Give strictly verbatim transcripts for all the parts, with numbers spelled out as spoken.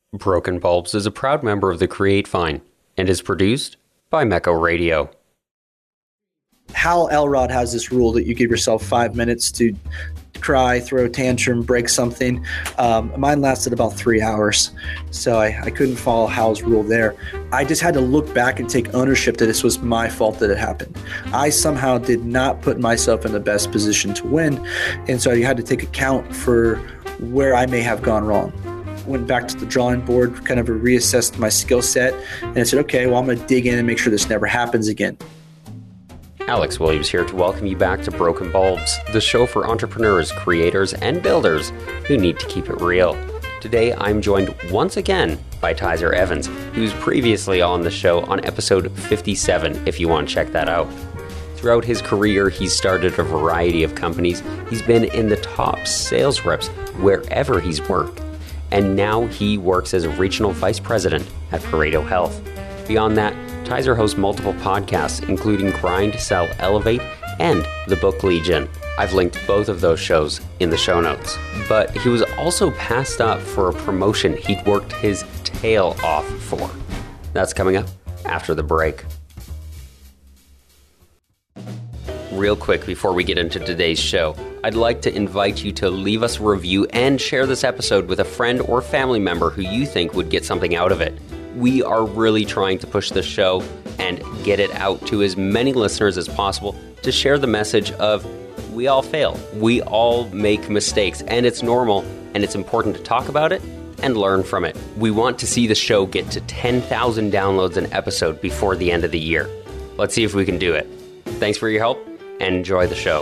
Broken Bulbs is a proud member of the Create Fine and is produced by Mecco Radio. Hal Elrod has this rule that you give yourself five minutes to cry, throw a tantrum, break something. Um, mine lasted about three hours, so I, I couldn't follow Hal's rule there. I just had to look back and take ownership that this was my fault that it happened. I somehow did not put myself in the best position to win, and so you had to take account for where I may have gone wrong. Went back to the drawing board, kind of reassessed my skill set, and I said, okay, well, I'm going to dig in and make sure this never happens again. Alex Williams here to welcome you back to Broken Bulbs, the show for entrepreneurs, creators, and builders who need to keep it real. Today, I'm joined once again by Tyzer Evans, who's previously on the show on episode fifty-seven, if you want to check that out. Throughout his career, he's started a variety of companies. He's been in the top sales reps wherever he's worked. And now he works as a regional vice president at Pareto Health. Beyond that, Tyzer hosts multiple podcasts, including Grind, Sell, Elevate, and The Book Legion. I've linked both of those shows in the show notes. But he was also passed up for a promotion he'd worked his tail off for. That's coming up after the break. Real quick before we get into today's show, I'd like to invite you to leave us a review and share this episode with a friend or family member who you think would get something out of it. We are really trying to push this show and get it out to as many listeners as possible to share the message of we all fail, we all make mistakes, and it's normal, and it's important to talk about it and learn from it. We want to see the show get to ten thousand downloads an episode before the end of the year. Let's see if we can do it. Thanks for your help, and enjoy the show.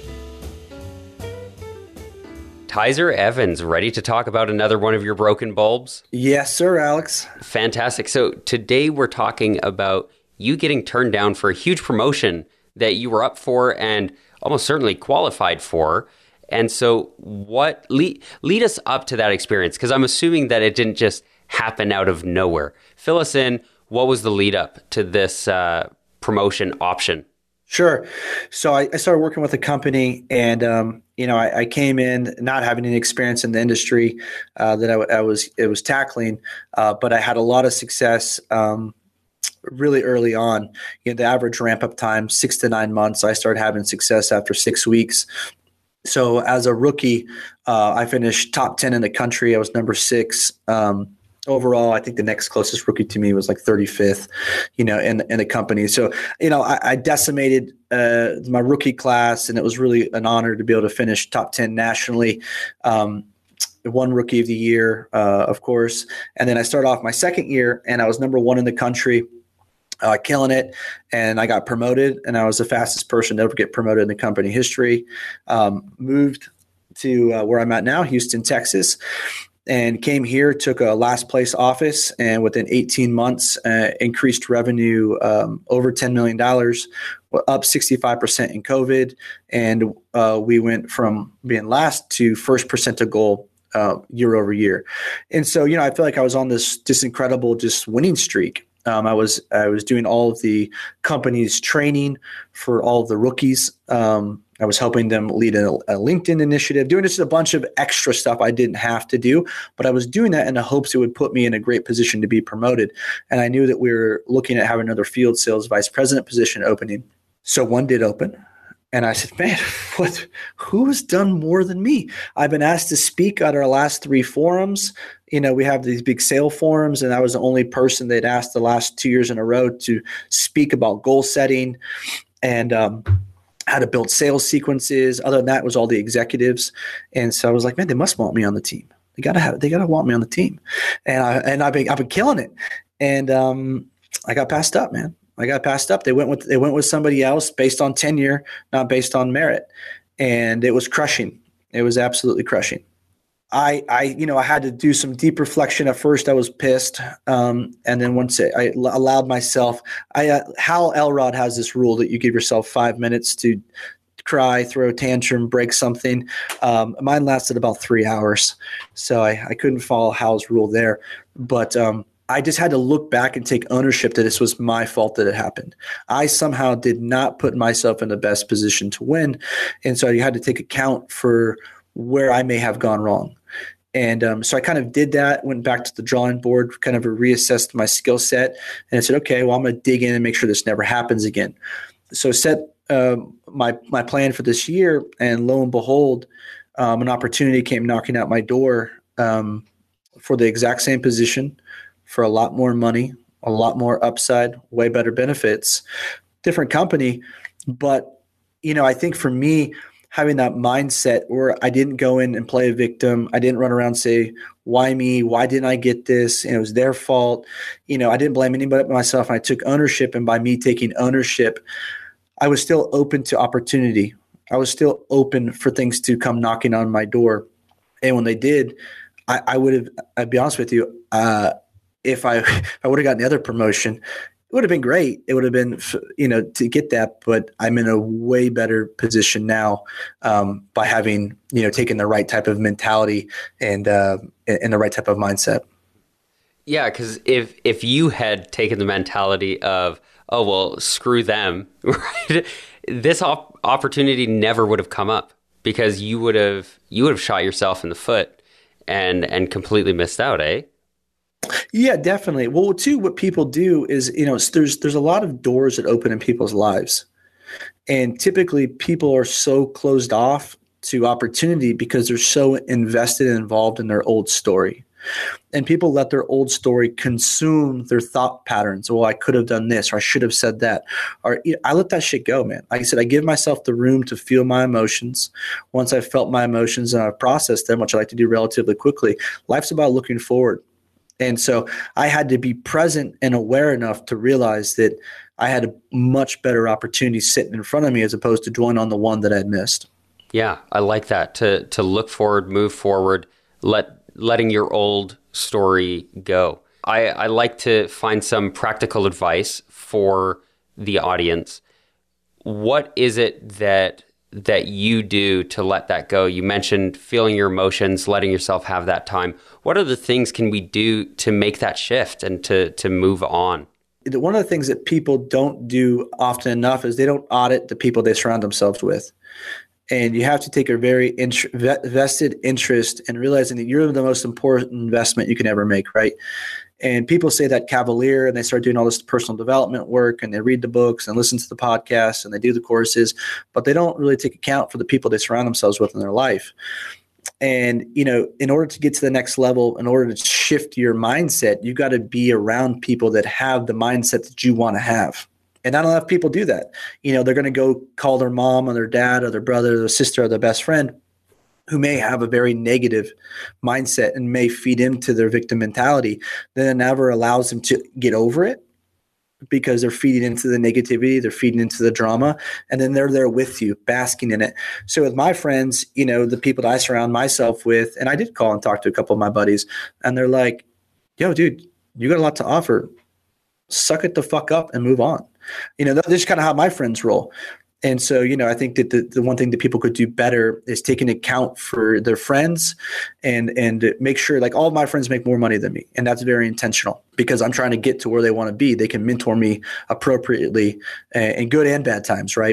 Tyzer Evans, ready to talk about another one of your broken bulbs? Yes, sir, Alex. Fantastic. So today we're talking about you getting turned down for a huge promotion that you were up for and almost certainly qualified for. And so what lead, lead us up to that experience? Because I'm assuming that it didn't just happen out of nowhere. Fill us in. What was the lead up to this uh, promotion option? Sure. So I, I started working with a company, and um, you know, I, I came in not having any experience in the industry uh, that I, I was it was tackling, uh, but I had a lot of success um, really early on. You know, the average ramp up time six to nine months. I started having success after six weeks. So as a rookie, uh, I finished top ten in the country. I was number six. Um, Overall, I think the next closest rookie to me was like thirty-fifth, you know, in in the company. So, you know, I, I decimated uh, my rookie class, and it was really an honor to be able to finish top ten nationally. Um, one rookie of the year, uh, of course. And then I started off my second year, and I was number one in the country, uh, killing it. And I got promoted, and I was the fastest person to ever get promoted in the company history. Um, moved to uh, where I'm at now, Houston, Texas. And came here, took a last place office, and within eighteen months, uh, increased revenue um, over ten million dollars, up sixty-five percent in COVID. And uh, we went from being last to first percent of goal uh, year over year. And so, you know, I feel like I was on this just incredible just winning streak. Um, I was I was doing all of the company's training for all of the rookies. Um, I was helping them lead a, a LinkedIn initiative, doing just a bunch of extra stuff I didn't have to do, but I was doing that in the hopes it would put me in a great position to be promoted. And I knew that we were looking at having another field sales vice president position opening. So one did open. And I said, man, what? Who has done more than me? I've been asked to speak at our last three forums. You know, we have these big sale forums, and I was the only person they'd asked the last two years in a row to speak about goal setting and um, how to build sales sequences. Other than that, it was all the executives. And so I was like, man, they must want me on the team. They gotta have, they gotta want me on the team. And I and I've been I've been killing it. And um, I got passed up, man. I got passed up. They went with they went with somebody else based on tenure, not based on merit, and it was crushing. It was absolutely crushing. I, I, you know, I had to do some deep reflection. At first, I was pissed, um, and then once I, I allowed myself, I uh, Hal Elrod has this rule that you give yourself five minutes to cry, throw a tantrum, break something. Um, mine lasted about three hours, so I, I couldn't follow Hal's rule there, but. Um, I just had to look back and take ownership that this was my fault that it happened. I somehow did not put myself in the best position to win. And so you had to take account for where I may have gone wrong. And um, so I kind of did that, went back to the drawing board, kind of reassessed my skill set, and I said, okay, well, I'm going to dig in and make sure this never happens again. So set uh, my my plan for this year, and lo and behold, um, an opportunity came knocking at my door um, for the exact same position, for a lot more money, a lot more upside, way better benefits, different company. But, you know, I think for me, having that mindset where I didn't go in and play a victim. I didn't run around and say, why me? Why didn't I get this? And it was their fault. You know, I didn't blame anybody but myself. And I took ownership. And by me taking ownership, I was still open to opportunity. I was still open for things to come knocking on my door. And when they did, I, I would have, I'd be honest with you, uh, if I, if I would have gotten the other promotion, it would have been great. It would have been, you know, to get that, but I'm in a way better position now um, by having, you know, taken the right type of mentality and uh, and the right type of mindset. Yeah, because if if you had taken the mentality of, oh well, screw them, right? This op- opportunity never would have come up because you would have you would have shot yourself in the foot and and completely missed out, eh? Yeah, definitely. Well, too, what people do is, you know, there's there's a lot of doors that open in people's lives. And typically people are so closed off to opportunity because they're so invested and involved in their old story. And people let their old story consume their thought patterns. Well, I could have done this, or I should have said that. Or you know, I let that shit go, man. Like I said, I give myself the room to feel my emotions. Once I've felt my emotions and I've processed them, which I like to do relatively quickly, life's about looking forward. And so I had to be present and aware enough to realize that I had a much better opportunity sitting in front of me as opposed to dwelling on the one that I'd missed. Yeah, I like that. To to look forward, move forward, let letting your old story go. I, I like to find some practical advice for the audience. What is it that that you do to let that go? You mentioned feeling your emotions, letting yourself have that time. What other things can we do to make that shift and to to move on? One of the things that people don't do often enough is they don't audit the people they surround themselves with. And you have to take a very int- vested interest in realizing that you're the most important investment you can ever make, right? And people say that cavalier, and they start doing all this personal development work, and they read the books and listen to the podcasts and they do the courses, but they don't really take account for the people they surround themselves with in their life. And, you know, in order to get to the next level, in order to shift your mindset, you've got to be around people that have the mindset that you want to have. And not enough people do that. You know, they're going to go call their mom or their dad or their brother or their sister or their best friend who may have a very negative mindset and may feed into their victim mentality. Then it never allows them to get over it because they're feeding into the negativity, they're feeding into the drama, and then they're there with you, basking in it. So with my friends, you know, the people that I surround myself with, and I did call and talk to a couple of my buddies, and they're like, yo, dude, you got a lot to offer. Suck it the fuck up and move on. You know, that's just kind of how my friends roll. And so, you know, I think that the, the one thing that people could do better is take into account for their friends and and make sure, like, all of my friends make more money than me. And that's very intentional because I'm trying to get to where they want to be. They can mentor me appropriately uh, in good and bad times, right?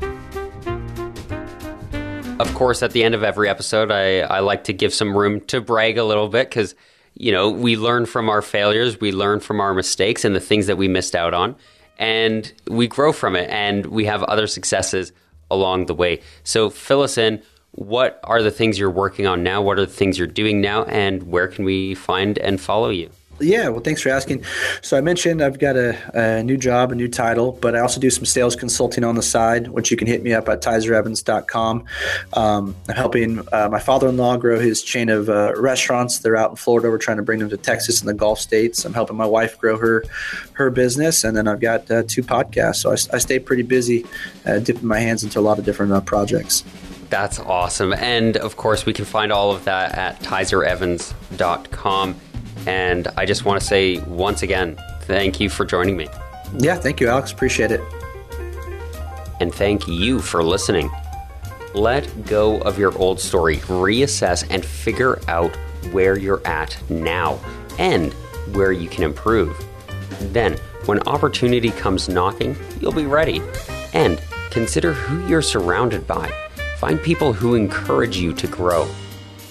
Of course, at the end of every episode, I, I like to give some room to brag a little bit because, you know, we learn from our failures, we learn from our mistakes and the things that we missed out on. And we grow from it, and we have other successes along the way. So fill us in. What are the things you're working on now? What are the things you're doing now? And where can we find and follow you? Yeah, well, thanks for asking. So I mentioned I've got a, a new job, a new title, but I also do some sales consulting on the side, which you can hit me up at tizer evans dot com. Um, I'm helping uh, my father-in-law grow his chain of uh, restaurants. They're out in Florida. We're trying to bring them to Texas and the Gulf states. I'm helping my wife grow her her business, and then I've got uh, two podcasts. So I, I stay pretty busy, uh, dipping my hands into a lot of different uh, projects. That's awesome. And, of course, we can find all of that at tizer evans dot com. And I just want to say once again, thank you for joining me. Yeah, thank you, Alex. Appreciate it. And thank you for listening. Let go of your old story, reassess, and figure out where you're at now and where you can improve. Then, when opportunity comes knocking, you'll be ready. And consider who you're surrounded by. Find people who encourage you to grow.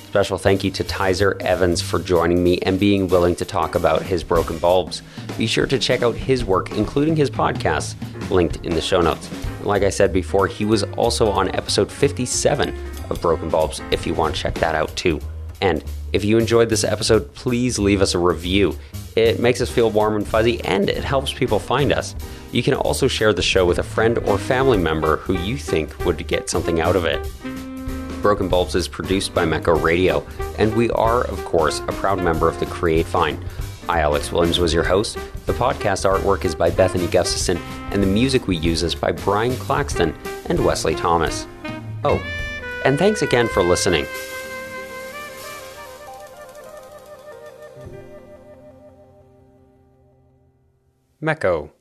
Special thank you to Tyzer Evans for joining me and being willing to talk about his broken bulbs. Be sure to check out his work, including his podcast, linked in the show notes. Like I said before, he was also on episode fifty-seven of Broken Bulbs, if you want to check that out too. And if you enjoyed this episode, please leave us a review. It makes us feel warm and fuzzy, and it helps people find us. You can also share the show with a friend or family member who you think would get something out of it. Broken Bulbs is produced by Mecco Radio, and we are, of course, a proud member of the Create Fine. I, Alex Williams, was your host. The podcast artwork is by Bethany Gustafson, and the music we use is by Brian Claxton and Wesley Thomas. Oh, and thanks again for listening. Mecco.